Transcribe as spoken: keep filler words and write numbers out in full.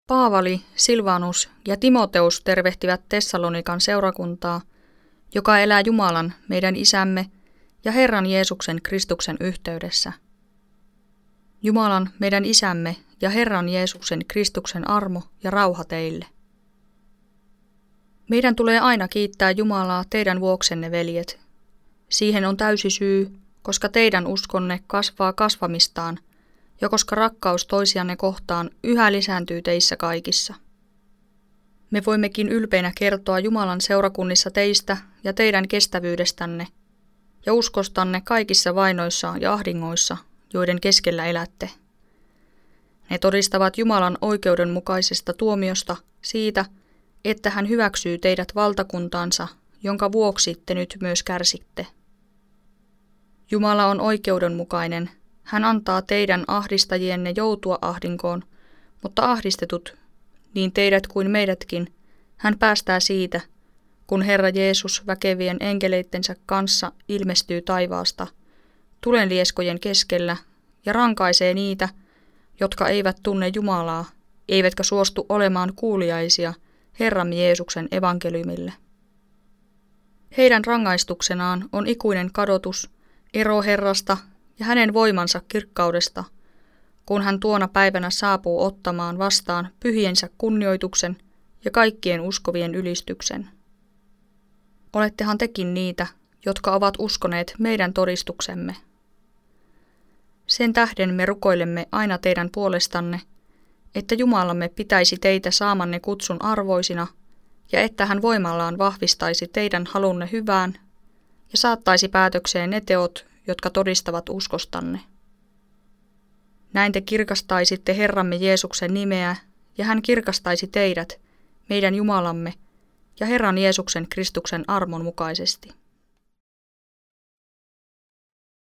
Paavali, Silvanus ja Timoteus tervehtivät Tessalonikan seurakuntaa, joka elää Jumalan, meidän Isämme, ja Herran Jeesuksen Kristuksen yhteydessä. Jumalan, meidän Isämme, ja Herran Jeesuksen Kristuksen armo ja rauha teille. Meidän tulee aina kiittää Jumalaa teidän vuoksenne, veljet. Siihen on täysi syy, koska teidän uskonne kasvaa kasvamistaan, ja koska rakkaus toisianne kohtaan yhä lisääntyy teissä kaikissa. Me voimmekin ylpeinä kertoa Jumalan seurakunnissa teistä ja teidän kestävyydestänne ja uskostanne kaikissa vainoissa ja ahdingoissa, joiden keskellä elätte. Ne todistavat Jumalan oikeudenmukaisesta tuomiosta siitä, että hän hyväksyy teidät valtakuntaansa, jonka vuoksi te nyt myös kärsitte. Jumala on oikeudenmukainen. Hän antaa teidän ahdistajienne joutua ahdinkoon, mutta ahdistetut, niin teidät kuin meidätkin, hän päästää siitä, kun Herra Jeesus väkevien enkeleittensä kanssa ilmestyy taivaasta, tulenlieskojen keskellä, ja rankaisee niitä, jotka eivät tunne Jumalaa, eivätkä suostu olemaan kuuliaisia Herramme Jeesuksen evankeliumille. Heidän rangaistuksenaan on ikuinen kadotus, ero Herrasta ja hänen voimansa kirkkaudesta, kun hän tuona päivänä saapuu ottamaan vastaan pyhiensä kunnioituksen ja kaikkien uskovien ylistyksen. Olettehan tekin niitä, jotka ovat uskoneet meidän todistuksemme. Sen tähden me rukoilemme aina teidän puolestanne, että Jumalamme pitäisi teitä saamanne kutsun arvoisina ja että hän voimallaan vahvistaisi teidän halunne hyvään ja saattaisi päätökseen ne teot, jotka todistavat uskostanne. Näin te kirkastaisitte Herramme Jeesuksen nimeä ja hän kirkastaisi teidät, meidän Jumalamme ja Herran Jeesuksen Kristuksen armon mukaisesti.